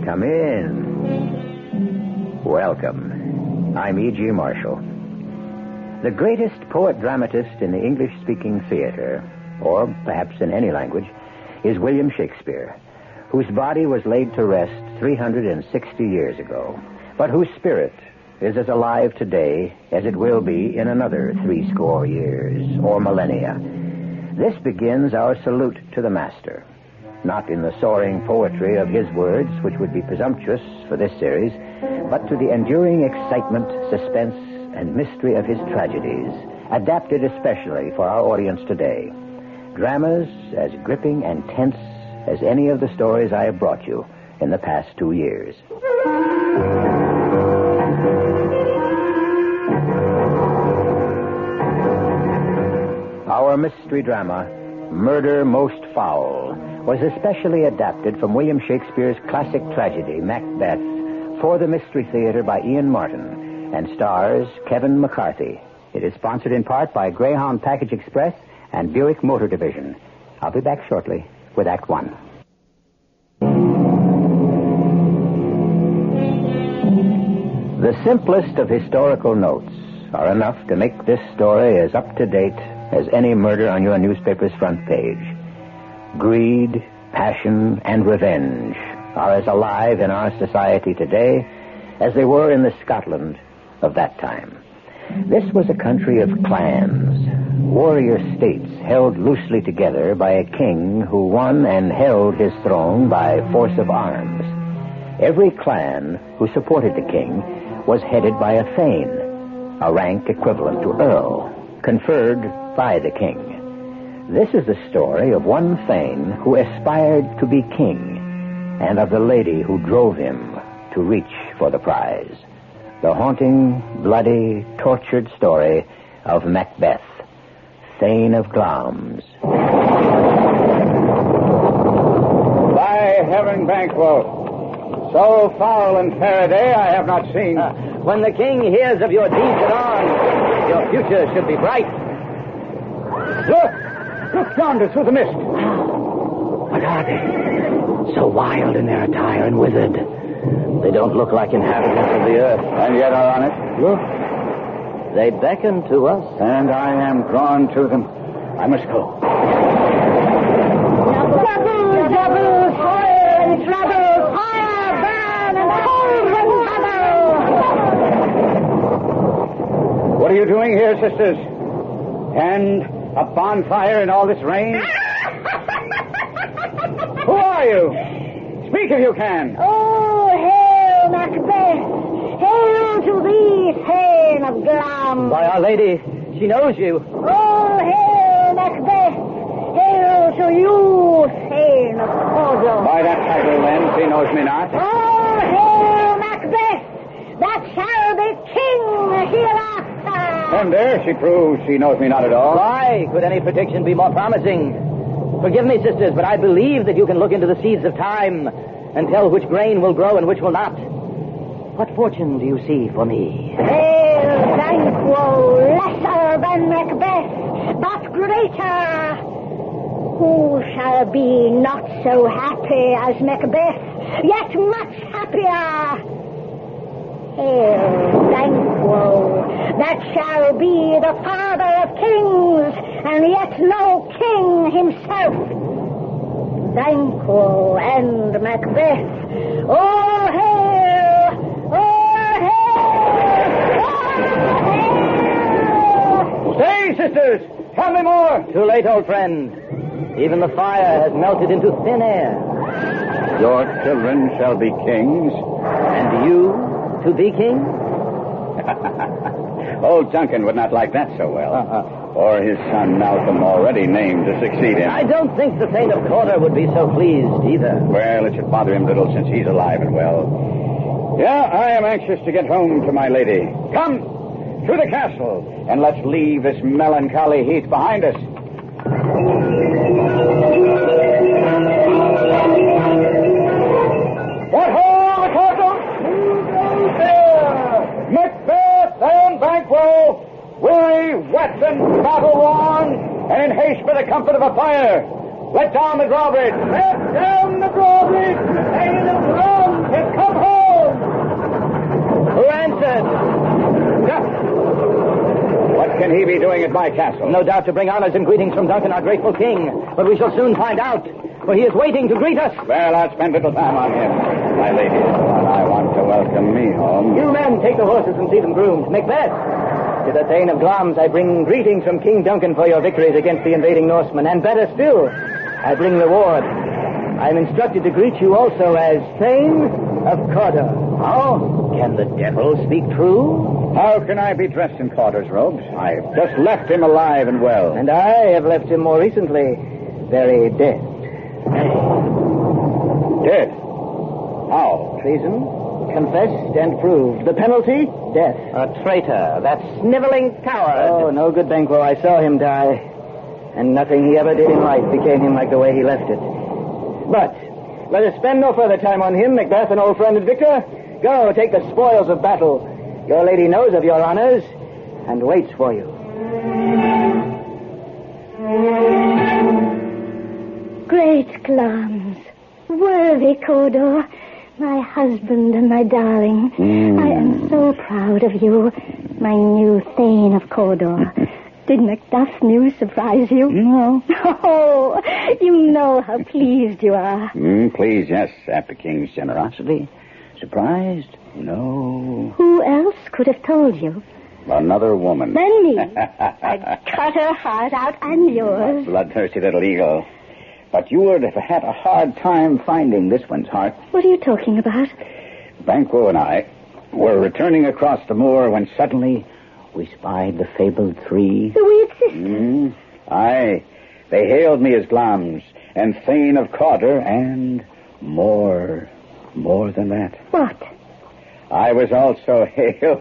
Come in. Welcome. I'm E.G. Marshall. The greatest poet-dramatist in the English-speaking theater, or perhaps in any language, is William Shakespeare, whose body was laid to rest 360 years ago, but whose spirit is as alive today as it will be in another 70 years or millennia. This begins our salute to the master, not in the soaring poetry of his words, which would be presumptuous for this series, but to the enduring excitement, suspense, and mystery of his tragedies, adapted especially for our audience today. Dramas as gripping and tense as any of the stories I have brought you in the past 2 years. Our mystery drama, Murder Most Foul, was especially adapted from William Shakespeare's classic tragedy, Macbeth, for the Mystery Theater by Ian Martin, and stars Kevin McCarthy. It is sponsored in part by Greyhound Package Express and Buick Motor Division. I'll be back shortly with Act One. The simplest of historical notes are enough to make this story as up-to-date as any murder on your newspaper's front page. Greed, passion, and revenge are as alive in our society today as they were in the Scotland of that time. This was a country of clans, warrior states held loosely together by a king who won and held his throne by force of arms. Every clan who supported the king was headed by a thane, a rank equivalent to earl, conferred by the king. This is the story of one thane who aspired to be king, and of the lady who drove him to reach for the prize. The haunting, bloody, tortured story of Macbeth, Thane of Glamis. By heaven, Banquo, so foul and fair a day I have not seen. When the king hears of your deeds at arms, your future should be bright. Look yonder through the mist. What are they? So wild in their attire and withered. They don't look like inhabitants of the earth. And yet are on it. Look. They beckon to us. And I am drawn to them. I must go. Double, fire and trouble, fire, burn, and hold and What are you doing here, sisters? And a bonfire in all this rain? Who are you? Speak if you can. Oh, hail, Macbeth! Hail to thee, Thane of Glamis! By Our Lady, she knows you. Oh, hail, Macbeth! Hail to you, Thane of Cawdor! By that title, then, she knows me not. Oh, hail, Macbeth! That shall be king hereafter! And there she proves she knows me not at all. Why could any prediction be more promising? Forgive me, sisters, but I believe that you can look into the seeds of time and tell which grain will grow and which will not. What fortune do you see for me? Hail, Banquo, lesser than Macbeth, but greater. Who shall be not so happy as Macbeth, yet much happier? Hail, Banquo, that shall be the father of kings, and yet no king himself. Banquo and Macbeth. Oh, hail! Oh, hail! Oh, hail! Stay, sisters! Tell me more! Too late, old friend. Even the fire has melted into thin air. Your children shall be kings. And you to be king? Old Duncan would not like that so well. Or his son Malcolm, already named to succeed him. I don't think the Thane of Cawdor would be so pleased either. Well, it should bother him little since he's alive and well. Yeah, I am anxious to get home to my lady. Come, to the castle, and let's leave this melancholy heath behind us. What ho, the castle! Who goes there? Macbeth and Banquo, weary, wet, and battle-worn, and in haste for the comfort of a fire. Let down the drawbridge. Let down the drawbridge. Hail and run, he be doing at my castle? No doubt to bring honors and greetings from Duncan, our grateful king. But we shall soon find out, for he is waiting to greet us. Well, I'll spend little time on him. My lady is the one I want to welcome me home. You men, take the horses and see them groomed. Macbeth, to the Thane of Glamis, I bring greetings from King Duncan for your victories against the invading Norsemen. And better still, I bring reward. I am instructed to greet you also as Thane of Cawdor. How? Can the devil speak true? How can I be dressed in Cawdor's robes? I've just left him alive and well. And I have left him more recently, very dead. Dead? How? Treason, confessed and proved. The penalty, death. A traitor, that sniveling coward. Oh, no good, Banquo. I saw him die. And nothing he ever did in life became him like the way he left it. But let us spend no further time on him, Macbeth, an old friend and victor. Go, take the spoils of battle. Your lady knows of your honors and waits for you. Great Glamis, worthy Cawdor, my husband and my darling. I am so proud of you, my new Thane of Cawdor. Did Macduff's news surprise you? No. Oh, you know how pleased you are. Pleased, yes, at the king's generosity. Surprised? No. Who else could have told you? Another woman. Than me. I'd cut her heart out and yours. Bloodthirsty little eagle. But you would have had a hard time finding this one's heart. What are you talking about? Banquo and I were returning across the moor when suddenly we spied the fabled three. The weird sisters? Aye. They hailed me as Glamis and Thane of Cawdor and more than that. What? I was also hailed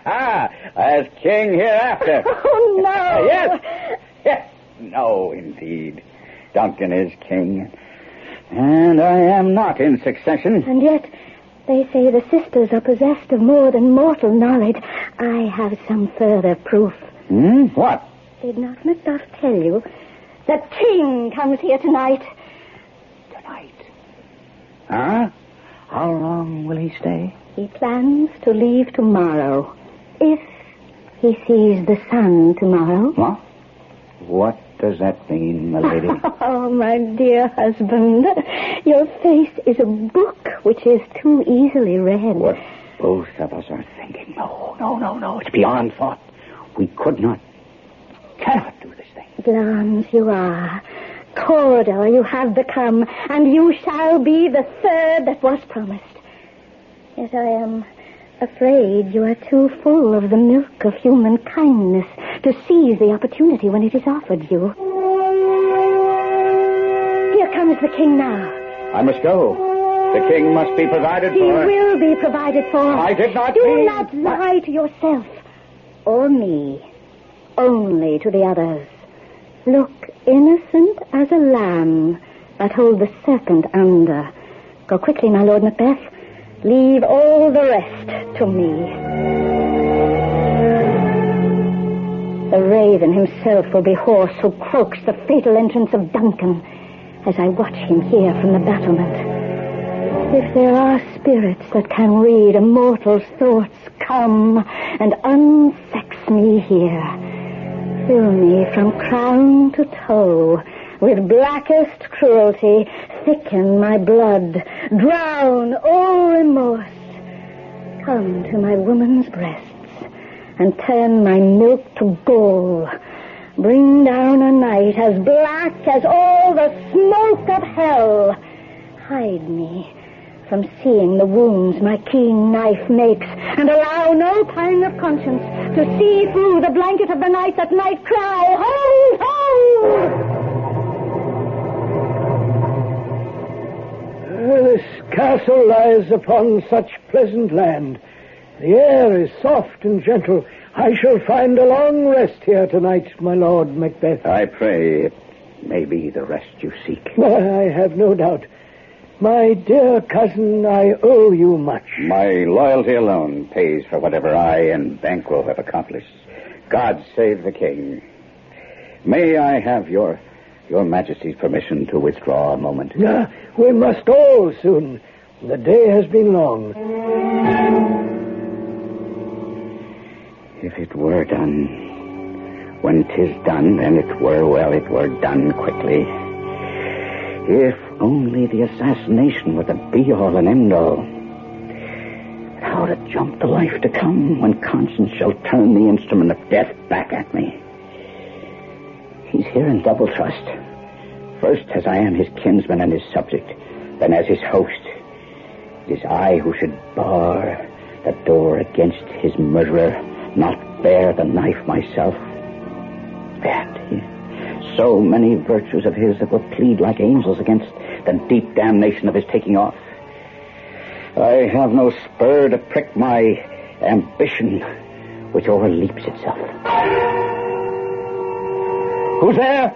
as king hereafter. Oh, no. Yes. No, indeed. Duncan is king, and I am not in succession. And yet, they say the sisters are possessed of more than mortal knowledge. I have some further proof. What? Did not Macduff tell you? The king comes here tonight. Tonight? Huh? How long will he stay? He plans to leave tomorrow. If he sees the sun tomorrow. What? What does that mean, my lady? Oh, my dear husband, your face is a book which is too easily read. What both of us are thinking. No. It's beyond thought. We cannot do this thing. Glamis, you are. Cawdor you have become, and you shall be the third that was promised. Yet I am afraid you are too full of the milk of human kindness to seize the opportunity when it is offered you. Here comes the king now. I must go. The king must be provided He for. He will be provided for. I did not Do mean... not lie to yourself or me, only to the others. Look innocent as a lamb that hold the serpent under. Go quickly, my Lord Macbeth. Leave all the rest to me. The raven himself will be hoarse who croaks the fatal entrance of Duncan as I watch him here from the battlement. If there are spirits that can read a mortal's thoughts, come and unsex me here. Fill me from crown to toe with blackest cruelty, thicken my blood, drown all remorse. Come to my woman's breasts and turn my milk to gall. Bring down a night as black as all the smoke of hell. Hide me from seeing the wounds my keen knife makes, and allow no pang of conscience to see through the blanket of the night that might cry, hold, hold! This castle lies upon such pleasant land. The air is soft and gentle. I shall find a long rest here tonight, my Lord Macbeth. I pray it may be the rest you seek. I have no doubt. My dear cousin, I owe you much. My loyalty alone pays for whatever I and Banquo have accomplished. God save the king. May I have your Majesty's permission to withdraw a moment? We must all soon. The day has been long. If it were done, When 'tis done, then it were done quickly. If only the assassination were the be-all and end-all. How to jump the life to come when conscience shall turn the instrument of death back at me. He's here in double trust. First, as I am his kinsman and his subject, then as his host. It is I who should bar the door against his murderer, not bear the knife myself. And so many virtues of his that will plead like angels against the deep damnation of his taking off. I have no spur to prick my ambition, which overleaps itself. Who's there?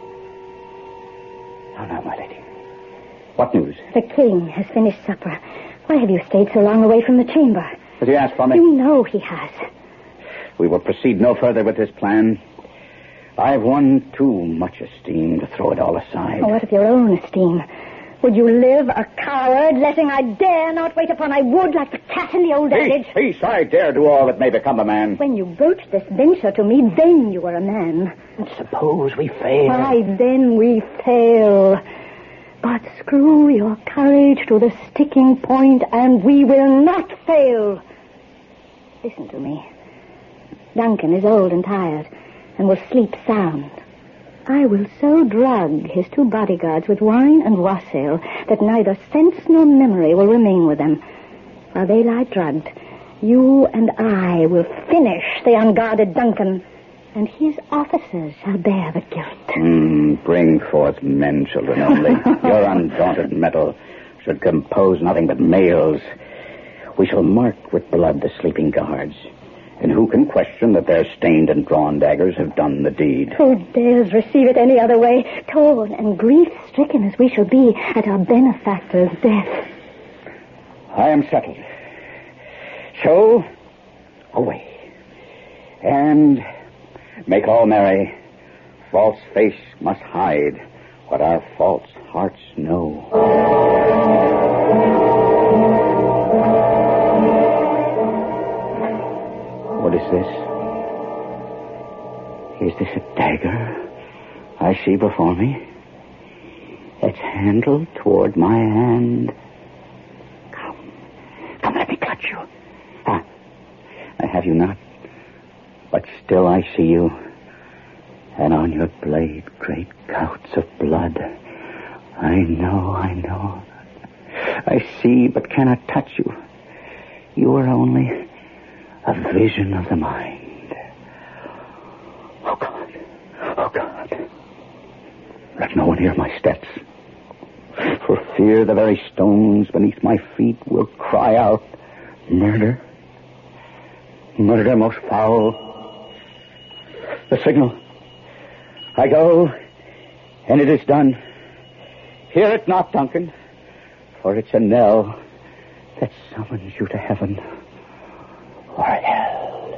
Oh, no, my lady. What news? The king has finished supper. Why have you stayed so long away from the chamber? Has he asked for me? You know he has. We will proceed no further with this plan. I've won too much esteem to throw it all aside. Oh, what of your own esteem? Would you live a coward, letting I dare not wait upon I would, like the cat in the old adage? Peace, I dare do all that may become a man. When you broached this venture to me, then you were a man. And suppose we fail? Why, then we fail. But screw your courage to the sticking point, and we will not fail. Listen to me. Duncan is old and tired, and will sleep sound. I will so drug his 2 bodyguards with wine and wassail that neither sense nor memory will remain with them. While they lie drugged, you and I will finish the unguarded Duncan, and his officers shall bear the guilt. Bring forth men, children, only. Your undaunted mettle should compose nothing but males. We shall mark with blood the sleeping guards. And who can question that their stained and drawn daggers have done the deed? Who dares receive it any other way? Torn and grief-stricken as we shall be at our benefactor's death. I am settled. So, away. And make all merry. False face must hide what our false hearts know. What is this? Is this a dagger I see before me? Its handle toward my hand. Come, let me clutch you. I have you not, but still I see you. And on your blade, great gouts of blood. I know. I see, but cannot touch you. You are only a vision of the mind. Oh, God. Let no one hear my steps. For fear the very stones beneath my feet will cry out, murder. Murder most foul. The signal. I go, and it is done. Hear it not, Duncan, for it's a knell that summons you to heaven or hell.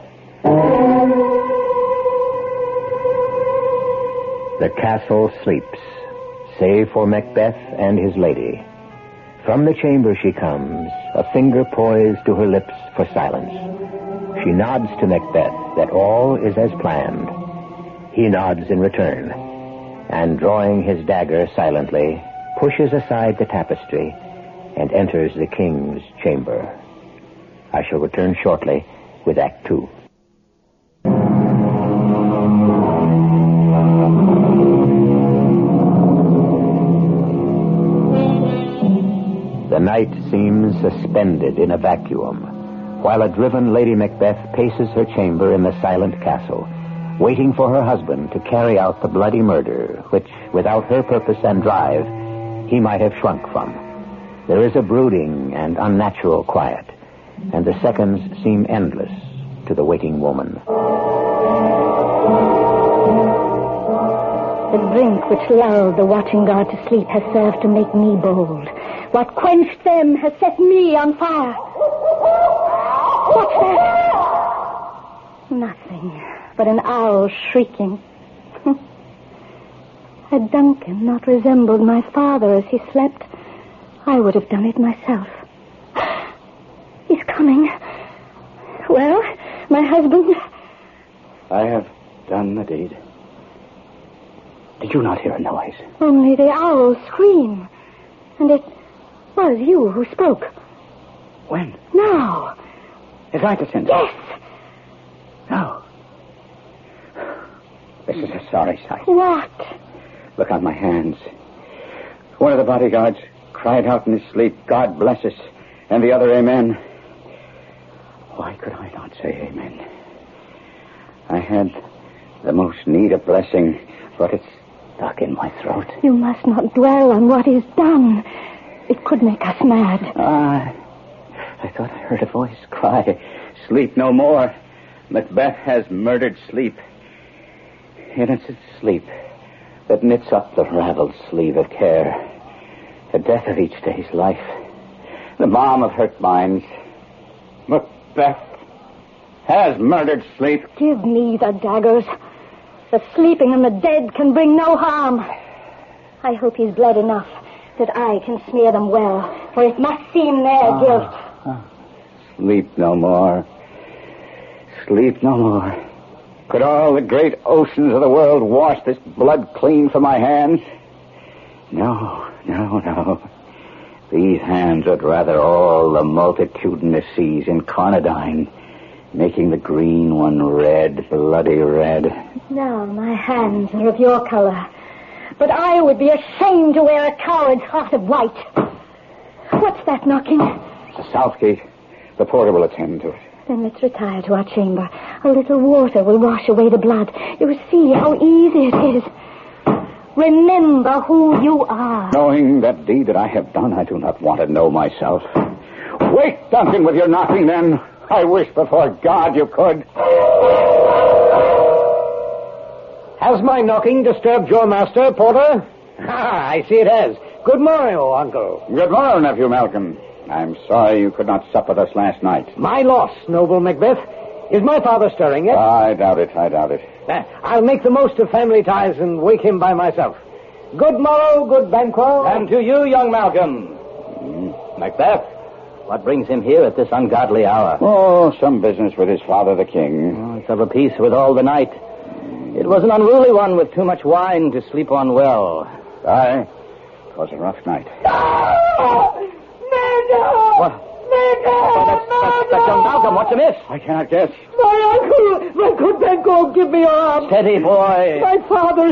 The castle sleeps, save for Macbeth and his lady. From the chamber she comes, a finger poised to her lips for silence. She nods to Macbeth that all is as planned. He nods in return, and drawing his dagger silently, pushes aside the tapestry and enters the king's chamber. I shall return shortly with Act 2. The night seems suspended in a vacuum, while a driven Lady Macbeth paces her chamber in the silent castle, waiting for her husband to carry out the bloody murder, which, without her purpose and drive, he might have shrunk from. There is a brooding and unnatural quiet, and the seconds seem endless to the waiting woman. The drink which lulled the watching guard to sleep has served to make me bold. What quenched them has set me on fire. What's that? Nothing but an owl shrieking. Had Duncan not resembled my father as he slept, I would have done it myself. He's coming. Well, my husband? I have done the deed. Did you not hear a noise? Only the owl's scream. And it was you who spoke. When? Now. Is I to send? Yes. No. This is a sorry sight. What? Look on my hands. One of the bodyguards cried out in his sleep, "God bless us," and the other, "Amen." Why could I not say amen? I had the most need of blessing, but it's stuck in my throat. You must not dwell on what is done. It could make us mad. I thought I heard a voice cry, "Sleep no more. Macbeth has murdered sleep." And it's sleep that knits up the raveled sleeve of care. The death of each day's life. The balm of hurt minds. Macbeth has murdered sleep. Give me the daggers. The sleeping and the dead can bring no harm. I hope he's bled enough that I can smear them well, for it must seem their guilt. Sleep no more. Sleep no more. Could all the great oceans of the world wash this blood clean from my hands? No. These hands would rather all the multitudinous seas incarnadine, making the green one red, bloody red. Now my hands are of your color, but I would be ashamed to wear a coward's heart of white. What's that knocking? The south gate. The porter will attend to it. Then let's retire to our chamber. A little water will wash away the blood. You will see how easy it is. Remember who you are. Knowing that deed that I have done, I do not want to know myself. Wait, Duncan, with your knocking, then. I wish before God you could. Has my knocking disturbed your master, porter? I see it has. Good morrow, uncle. Good morrow, nephew Malcolm. I'm sorry you could not sup with us last night. My loss, noble Macbeth. Is my father stirring yet? I doubt it. I'll make the most of family ties and wake him by myself. Good morrow, good Banquo. And to you, young Malcolm. Macbeth, what brings him here at this ungodly hour? Oh, some business with his father, the king. Oh, it's of a piece with all the night. It was an unruly one with too much wine to sleep on well. Aye, it was a rough night. What? That's young Malcolm. What's amiss? I cannot guess. My uncle, my good Banquo, give me your arm. Steady, boy. My father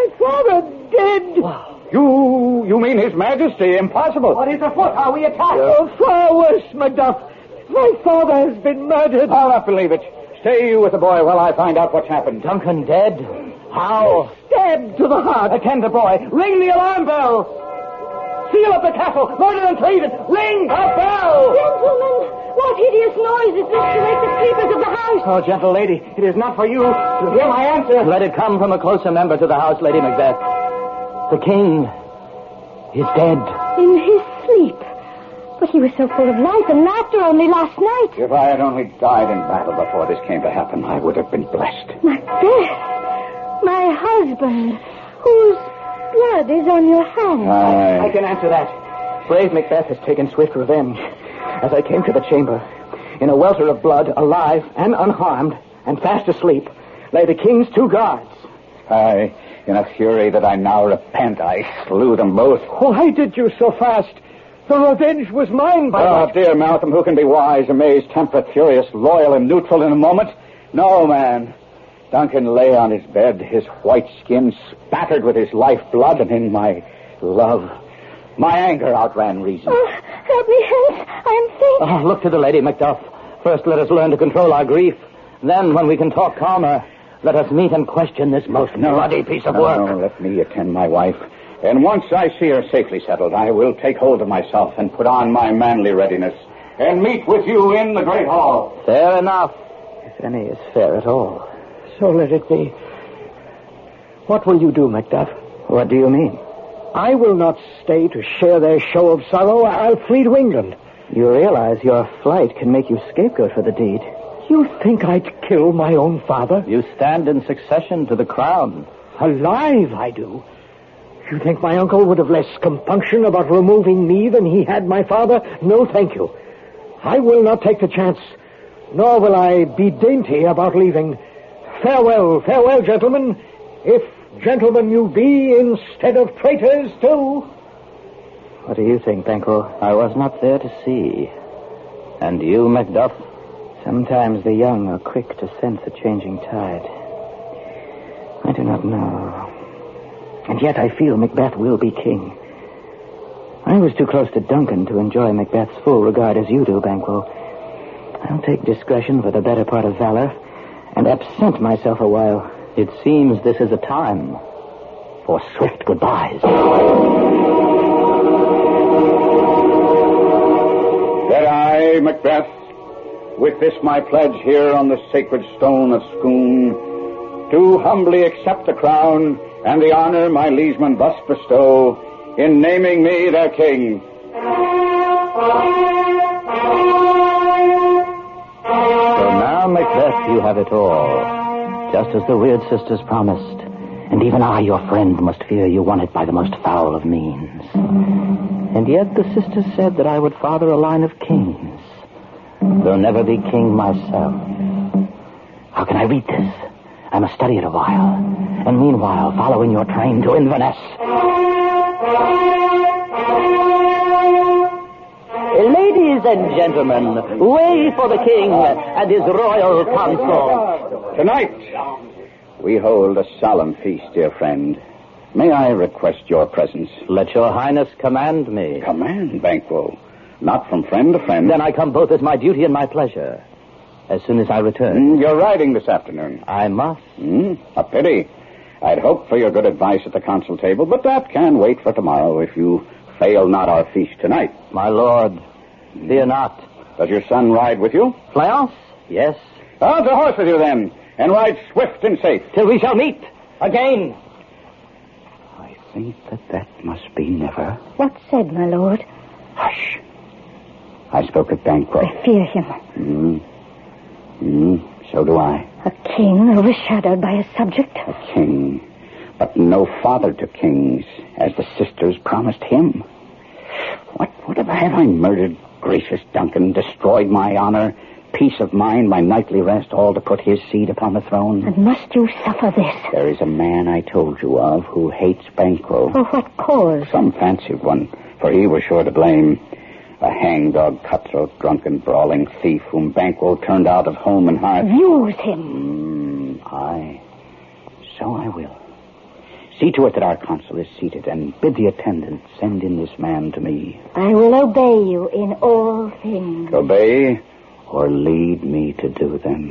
dead. You mean His Majesty? Impossible. What is afoot? Are we attacked? Oh, far worse, Macduff. My father has been murdered. I'll not believe it. Stay you with the boy while I find out what's happened. Duncan dead? How? Stabbed to the heart. Attend the boy. Ring the alarm bell. Seal up the castle. Murder and treason. Ring a bell. Gentlemen, what hideous noise is this to wake the sleepers of the house? Oh, gentle lady, it is not for you to hear my answer. Let it come from a closer member to the house, Lady Macbeth. The king is dead. In his sleep. But he was so full of life and laughter only last night. If I had only died in battle before this came to happen, I would have been blessed. Macbeth, my husband, whose blood is on your hands. I can answer that. Brave Macbeth has taken swift revenge. As I came to the chamber, in a welter of blood, alive and unharmed, and fast asleep, lay the king's two guards. Aye, in a fury that I now repent, I slew them both. Why did you so fast? The revenge was mine by Oh, dear Malcolm, who can be wise, amazed, temperate, furious, loyal, and neutral in a moment? No, man. Duncan lay on his bed, his white skin spattered with his lifeblood, and in my love, my anger outran reason. Oh, help me, Hans. I am faint. Oh, look to the Lady Macduff. First, let us learn to control our grief. Then, when we can talk calmer, let us meet and question this most bloody piece of work. No, let me attend my wife. And once I see her safely settled, I will take hold of myself and put on my manly readiness and meet with you in the great hall. Fair enough, if any is fair at all. So let it be. What will you do, Macduff? What do you mean? I will not stay to share their show of sorrow. I'll flee to England. You realize your flight can make you scapegoat for the deed. You think I'd kill my own father? You stand in succession to the crown. Alive, I do. You think my uncle would have less compunction about removing me than he had my father? No, thank you. I will not take the chance, nor will I be dainty about leaving. Farewell, farewell, gentlemen. If gentlemen you be instead of traitors, too. What do you think, Banquo? I was not there to see. And you, Macduff? Sometimes the young are quick to sense a changing tide. I do not know. And yet I feel Macbeth will be king. I was too close to Duncan to enjoy Macbeth's full regard as you do, Banquo. I'll take discretion for the better part of valor and absent myself a while. It seems this is a time for swift goodbyes. That I, Macbeth, with this my pledge here on the sacred stone of Scone, do humbly accept the crown and the honor my liegemen thus bestow in naming me their king. So now, Macbeth, you have it all, just as the Weird Sisters promised. And even I, your friend, must fear you won it by the most foul of means. And yet the sisters said that I would father a line of kings, though never be king myself. How can I read this? I must study it a while, and meanwhile follow in your train to Inverness. Ladies and gentlemen, way for the king and his royal consort. Tonight, we hold a solemn feast, dear friend. May I request your presence? Let your highness command me. Command, Banquo. Not from friend to friend. Then I come both as my duty and my pleasure. As soon as I return. You're riding this afternoon. I must. A pity. I'd hoped for your good advice at the council table, but that can wait for tomorrow if you fail not our feast tonight. My lord, fear not. Does your son ride with you? Fleance? Yes. Oh, to horse with you then, and ride swift and safe. Till we shall meet again. I think that must be never. What's said, my lord? Hush. I spoke of Banquo. I fear him. So do I. A king overshadowed by a subject. A king, but no father to kings, as the sisters promised him. What have I murdered gracious Duncan, destroyed my honor, peace of mind, my nightly rest, all to put his seed upon the throne? And must you suffer this? There is a man I told you of who hates Banquo. For what cause? Some fancied one, for he was sure to blame. A hangdog, cutthroat, drunken, brawling thief whom Banquo turned out of home and hearth. Use him. Aye. So I will. See to it that our consul is seated, and bid the attendant send in this man to me. I will obey you in all things. Obey or lead me to do them.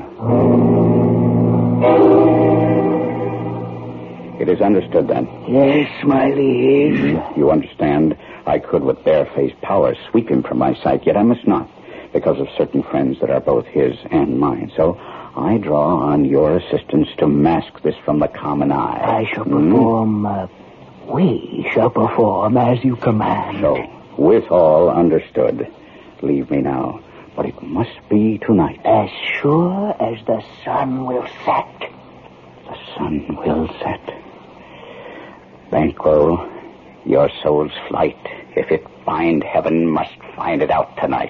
It is understood, then? Yes, my liege. You understand? I could with barefaced power sweep him from my sight, yet I must not, because of certain friends that are both his and mine. So I draw on your assistance to mask this from the common eye. I shall perform, we shall perform as you command. So, with all understood, leave me now. But it must be tonight. As sure as the sun will set. The sun will set. Banquo, your soul's flight, if it find heaven, must find it out tonight.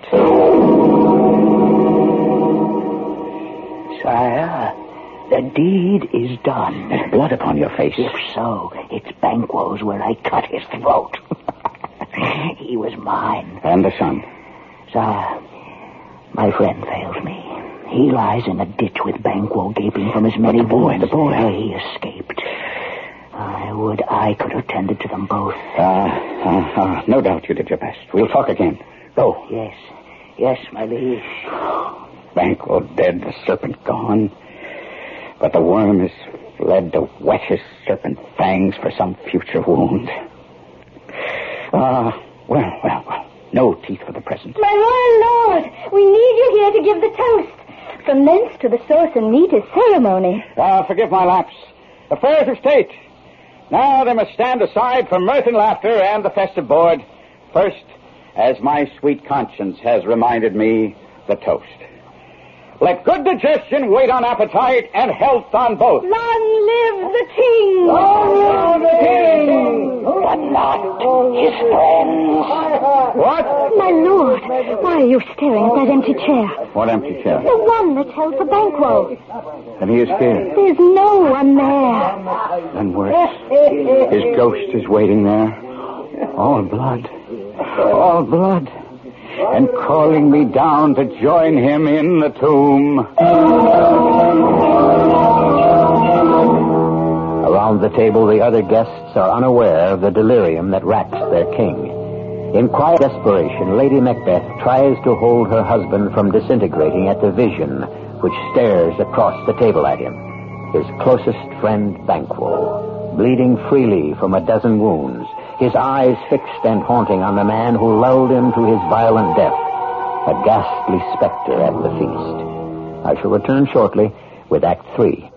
Sire, the deed is done. There's blood upon your face. If so, it's Banquo's where I cut his throat. He was mine. And the sun? Sire, my friend failed me. He lies in a ditch with Banquo gaping from his many wounds. The boy. He escaped. I would I could have tended to them both. No doubt you did your best. We'll talk again. Go. Yes, my liege. Banquo dead, the serpent gone. But the worm has fled to whet his serpent fangs for some future wound. Well. No teeth for the present. My royal lord, we need you here to give the toast. From thence to the sauce and meat is ceremony. Forgive my lapse. Affairs of state. Now they must stand aside for mirth and laughter and the festive board. First, as my sweet conscience has reminded me, the toast. Let good digestion wait on appetite and health on both. Long live the king! Long live the king! But not his friends. What? My lord, why are you staring at that empty chair? What empty chair? The one that's held for Banquo. Then he is here. There's no one there. Then worse. His ghost is waiting there. All blood. All blood. And calling me down to join him in the tomb. Around the table, the other guests are unaware of the delirium that racks their king. In quiet desperation, Lady Macbeth tries to hold her husband from disintegrating at the vision which stares across the table at him. His closest friend, Banquo, bleeding freely from a dozen wounds, his eyes fixed and haunting on the man who lulled him to his violent death, a ghastly specter at the feast. I shall return shortly with Act 3.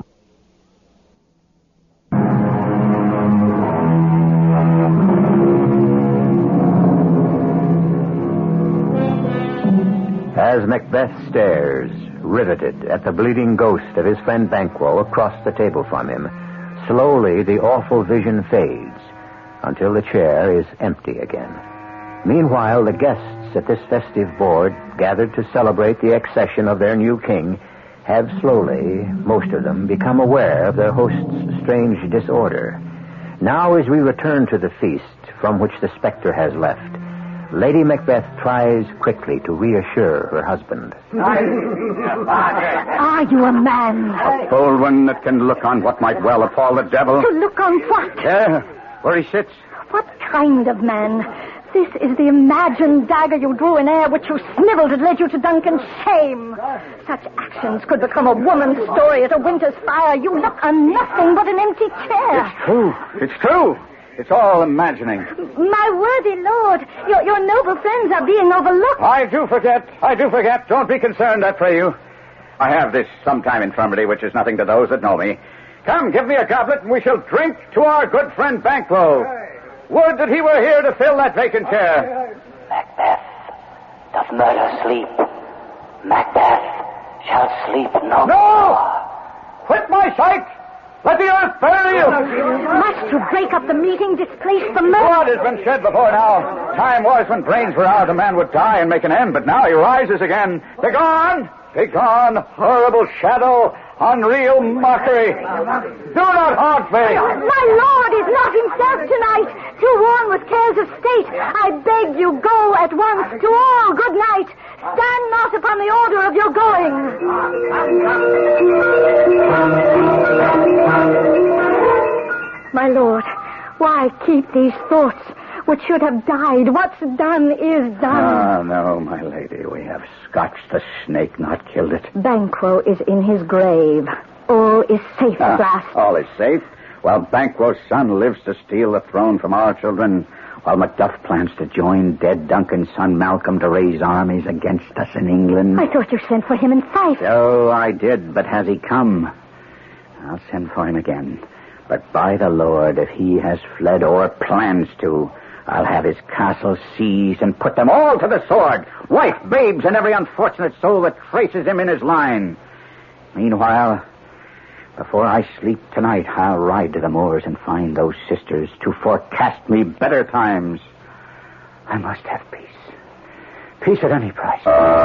As Macbeth stares, riveted at the bleeding ghost of his friend Banquo across the table from him, slowly the awful vision fades until the chair is empty again. Meanwhile, the guests at this festive board, gathered to celebrate the accession of their new king, have slowly, most of them, become aware of their host's strange disorder. Now, as we return to the feast from which the specter has left, Lady Macbeth tries quickly to reassure her husband. Are you a man? A bold one that can look on what might well appall the devil. To look on what? There, where he sits. What kind of man? This is the imagined dagger you drew in air, which you snivelled and led you to Duncan's shame. Such actions could become a woman's story at a winter's fire. You look on nothing but an empty chair. It's true. It's true. It's all imagining. My worthy lord, your noble friends are being overlooked. I do forget. Don't be concerned, I pray you. I have this sometime infirmity, which is nothing to those that know me. Come, give me a goblet, and we shall drink to our good friend Banquo. Would that he were here to fill that vacant chair. Macbeth, doth murder sleep? Macbeth shall sleep no more. No! Quit my sight! Let the earth bury you! Must you break up the meeting, displace the murder? Blood has been shed before now. Time was when brains were out, a man would die and make an end, but now he rises again. Begone! Begone, horrible shadow, unreal mockery. Do not haunt me. My lord is not himself tonight. Too worn with cares of state. I beg you, go at once. To all, good night. Stand not upon the order of your going. My lord, why keep these thoughts which should have died? What's done is done. Ah, no, my lady. We have scotched the snake, not killed it. Banquo is in his grave. All is safe at last. All is safe, while Banquo's son lives to steal the throne from our children, while Macduff plans to join dead Duncan's son Malcolm to raise armies against us in England. I thought you sent for him in Fife. So I did, but has he come? I'll send for him again. But by the Lord, if he has fled or plans to, I'll have his castle seized and put them all to the sword. Wife, babes, and every unfortunate soul that traces him in his line. Meanwhile, before I sleep tonight, I'll ride to the moors and find those sisters to forecast me better times. I must have peace. Peace at any price.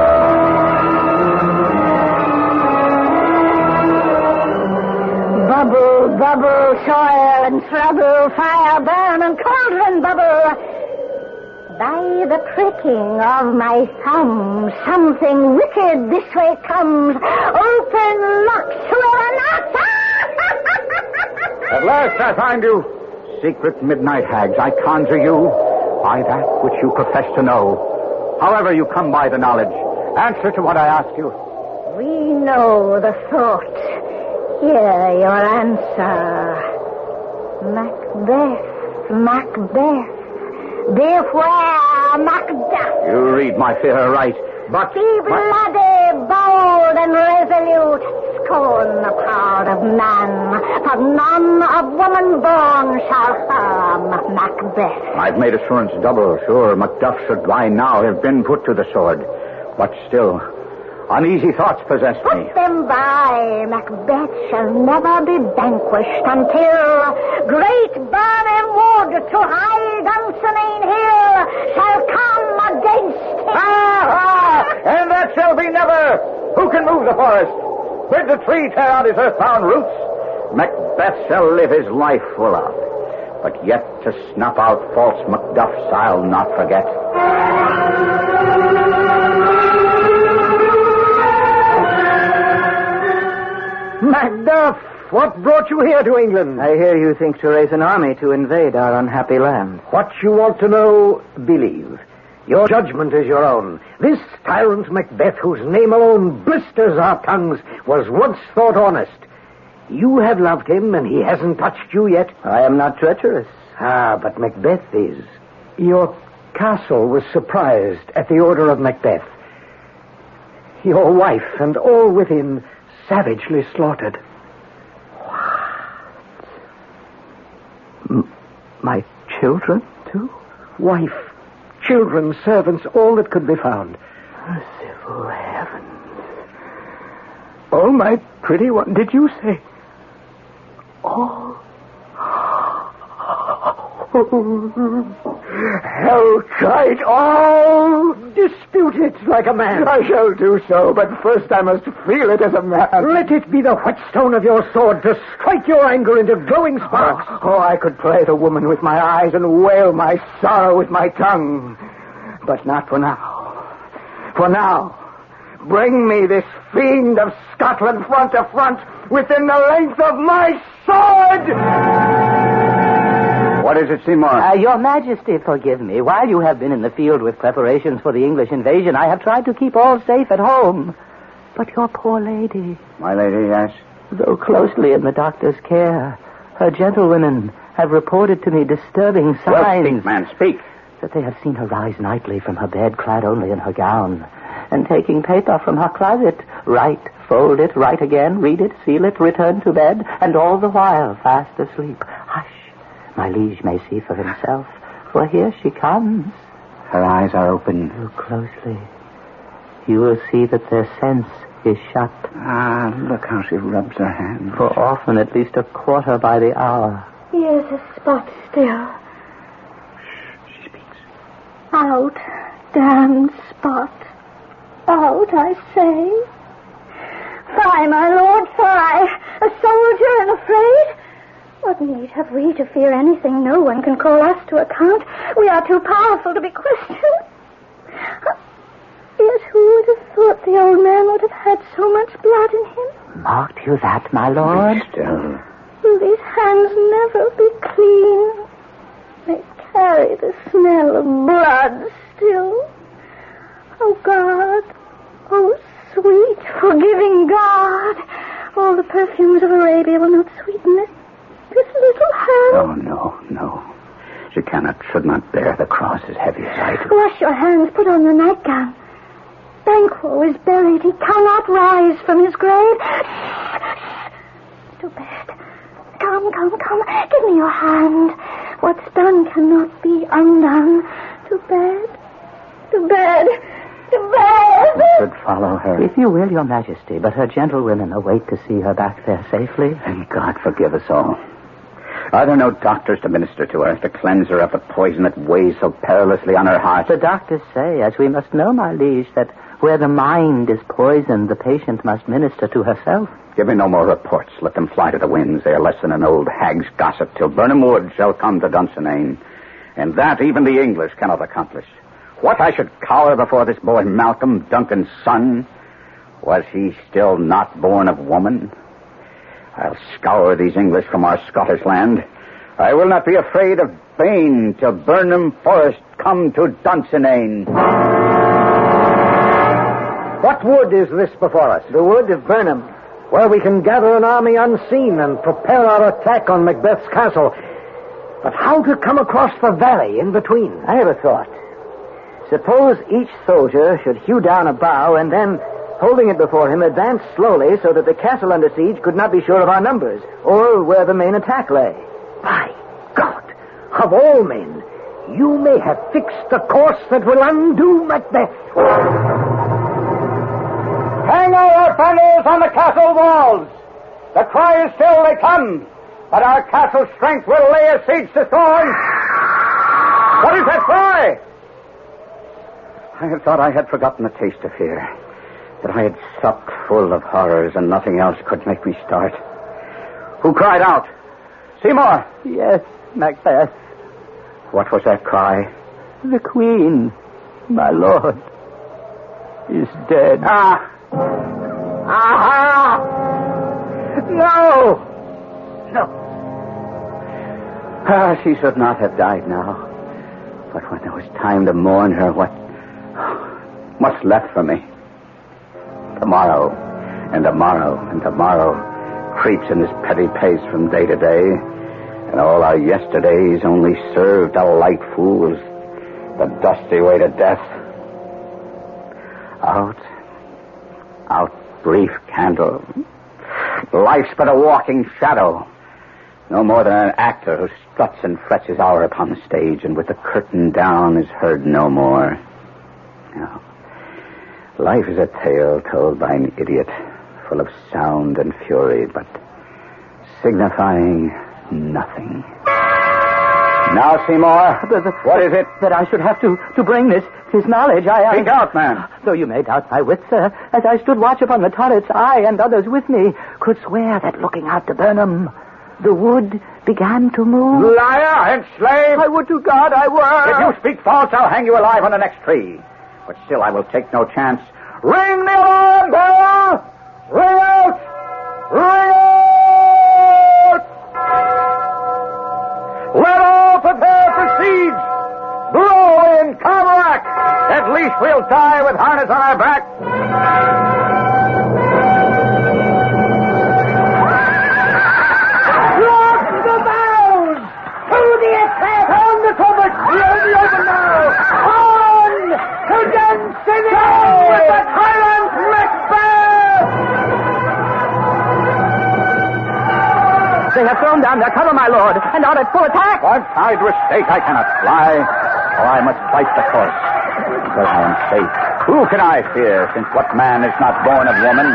Bubble, bubble, soil and trouble, fire, burn and cauldron bubble. By the pricking of my thumb, something wicked this way comes. Open locks, whoever knocks. At last I find you. Secret midnight hags, I conjure you by that which you profess to know. However you come by the knowledge, answer to what I ask you. We know the thought. Hear your answer. Macbeth, Macbeth. Beware, Macduff. You read my fear aright, but... Be bloody, bold, and resolute. Scorn the power of man, for none of woman born shall harm Macbeth. I've made assurance double. Sure, Macduff should by now have been put to the sword. But still, Uneasy thoughts possessed me. Put them by. Macbeth shall never be vanquished until great Birnam Wood to high Dunsinane Hill shall come against him. And that shall be never. Who can move the forest? Bid the tree tear out his earthbound roots. Macbeth shall live his life full of. But yet to snuff out false Macduffs I'll not forget. Macduff, what brought you here to England? I hear you think to raise an army to invade our unhappy land. What you want to know, believe. Your judgment is your own. This tyrant Macbeth, whose name alone blisters our tongues, was once thought honest. You have loved him, and he hasn't touched you yet. I am not treacherous. But Macbeth is. Your castle was surprised at the order of Macbeth. Your wife and all within savagely slaughtered. What? My children, too? Wife, children, servants, all that could be found. Merciful heavens. Oh, my pretty one, did you say? All? Hell tried all. Dispute it like a man. I shall do so, but first I must feel it as a man. Let it be the whetstone of your sword to strike your anger into glowing sparks. I could play the woman with my eyes and wail my sorrow with my tongue. But not for now. For now, bring me this fiend of Scotland front to front within the length of my sword! What is it, Seymour? Your Majesty, forgive me. While you have been in the field with preparations for the English invasion, I have tried to keep all safe at home. But your poor lady... My lady, yes? Though closely in the doctor's care, her gentlewomen have reported to me disturbing signs... Well, speak, man, speak. That they have seen her rise nightly from her bed, clad only in her gown, and taking paper from her closet, write, fold it, write again, read it, seal it, return to bed, and all the while fast asleep. Hush. My liege may see for himself, for here she comes. Her eyes are open. Look closely. You will see that their sense is shut. Look how she rubs her hands. For often at least a quarter by the hour. Here's a spot still. She speaks. Out, damned spot. Out, I say. Fie, my lord, fie. A soldier and afraid? What need have we to fear anything? No one can call us to account. We are too powerful to be questioned. Yet who would have thought the old man would have had so much blood in him? Marked you that, my lord? Be still. Will these hands never be clean? They carry the smell of blood still. Oh, God. Oh, sweet, forgiving God. All the perfumes of Arabia will not sweeten it. This little hand. Oh, no. She should not bear the cross as heavy as I do. Wash your hands, put on your nightgown. Banquo is buried. He cannot rise from his grave. To bed. Come. Give me your hand. What's done cannot be undone. To bed. We should follow her. If you will, your Majesty, but her gentlewomen await to see her back there safely. And God forgive us all. Are there no doctors to minister to her, to cleanse her of the poison that weighs so perilously on her heart? The doctors say, as we must know, my liege, that where the mind is poisoned, the patient must minister to herself. Give me no more reports. Let them fly to the winds. They are less than an old hag's gossip till Birnam Wood shall come to Dunsinane. And that even the English cannot accomplish. What, I should cower before this boy Malcolm, Duncan's son? Was he still not born of woman? I'll scour these English from our Scottish land. I will not be afraid of bane till Burnham Forest come to Dunsinane. What wood is this before us? The wood of Burnham, where we can gather an army unseen and prepare our attack on Macbeth's castle. But how to come across the valley in between? I have a thought. Suppose each soldier should hew down a bough and then, holding it before him, advance slowly so that the castle under siege could not be sure of our numbers or where the main attack lay. By God, of all men, you may have fixed the course that will undo Macbeth. soldiers on the castle walls. The cry is still, they come. But our castle strength will lay a siege to Thorn. What is that cry? I had thought I had forgotten the taste of fear. That I had supped full of horrors and nothing else could make me start. Who cried out? Seymour? Yes, Macbeth. What was that cry? The Queen, my lord, is dead. Ah! Aha! No! No. She should not have died now. But when there was time to mourn her, what's left for me? Tomorrow, and tomorrow, and tomorrow creeps in this petty pace from day to day, and all our yesterdays only serve to light fools the dusty way to death. Out, brief candle. Life's but a walking shadow. No more than an actor who struts and frets his hour upon the stage, and with the curtain down is heard no more. No. Life is a tale told by an idiot, full of sound and fury, but signifying nothing. Now, Seymour, what is it? That I should have to bring this knowledge. Speak out, man. Though you may doubt my wits, sir, as I stood watch upon the turrets, I and others with me could swear that looking out to Burnham, the wood began to move. Liar and slave! I would to God I were. If you speak false, I'll hang you alive on the next tree. But still, I will take no chance. Ring the alarm bell! Ring out! Ring out! Let all prepare for siege! Blow in Carmarack! At least we'll die with harness on our back. Lock the bows! To the attack! On the trumpet! Blow the open now! On! To dancing in with the tyrant Macbeth! They have thrown down their cover, my lord, and are at full attack. I'm tied to a stake. I cannot fly, or I must fight the course. Because I am safe. Who can I fear, since what man is not born of woman?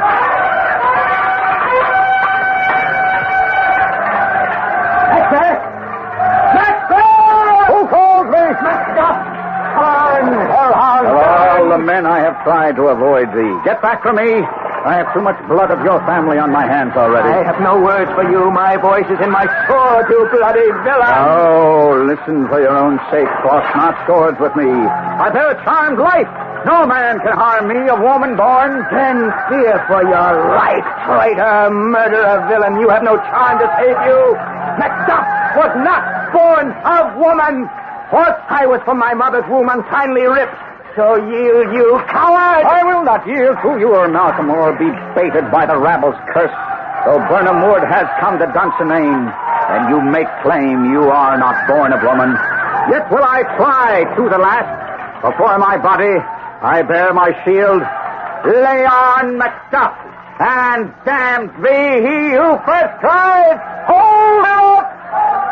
Macbeth! Macbeth! Who calls me? Macbeth! Of all the men I have tried to avoid thee. Get back from me. I have too much blood of your family on my hands already. I have no words for you. My voice is in my sword, you bloody villain. Oh, listen for your own sake. Cross not swords with me. I bear a charmed life. No man can harm me, a woman born. Then fear for your life, traitor, murderer, villain. You have no charm to save you. Macduff was not born of woman. For I was from my mother's womb unkindly ripped. So yield, you coward! I will not yield to your Malcolm, or be baited by the rabble's curse. So Burnham Wood has come to Dunsinane, and you make claim you are not born of woman. Yet will I try to the last. Before my body, I bear my shield. Lay on, Macduff, and damned be he who first tries. Hold it up!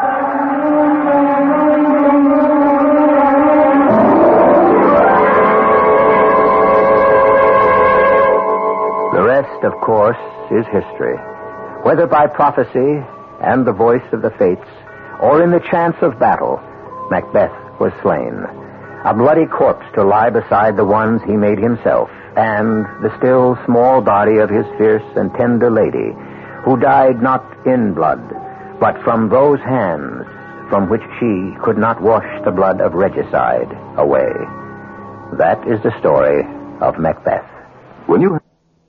The rest, of course, is history. Whether by prophecy and the voice of the fates, or in the chance of battle, Macbeth was slain. A bloody corpse to lie beside the ones he made himself, and the still small body of his fierce and tender lady, who died not in blood, but from those hands from which she could not wash the blood of regicide away. That is the story of Macbeth. When you...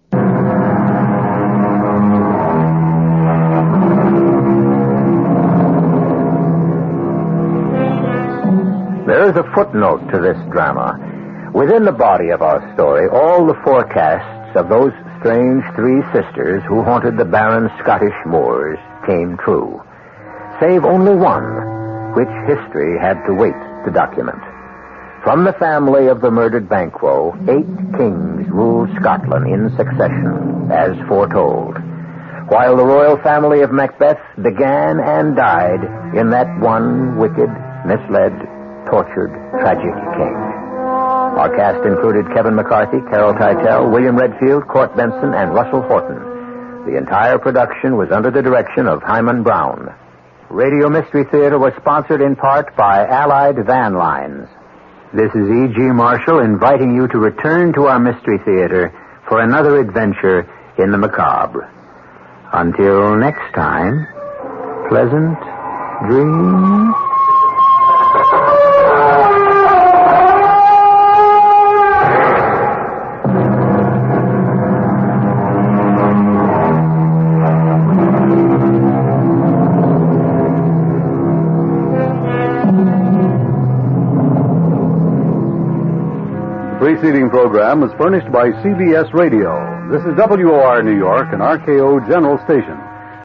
There is a footnote to this drama. Within the body of our story, all the forecasts of those strange three sisters who haunted the barren Scottish moors came true, save only one, which history had to wait to document. From the family of the murdered Banquo, 8 kings ruled Scotland in succession, as foretold, while the royal family of Macbeth began and died in that one wicked, misled, tortured, tragic king. Our cast included Kevin McCarthy, Carol Teitel, William Redfield, Court Benson, and Russell Horton. The entire production was under the direction of Hyman Brown. Radio Mystery Theater was sponsored in part by Allied Van Lines. This is E.G. Marshall inviting you to return to our Mystery Theater for another adventure in the macabre. Until next time, pleasant dreams. The preceding program was furnished by CBS Radio. This is WOR New York, an RKO General Station.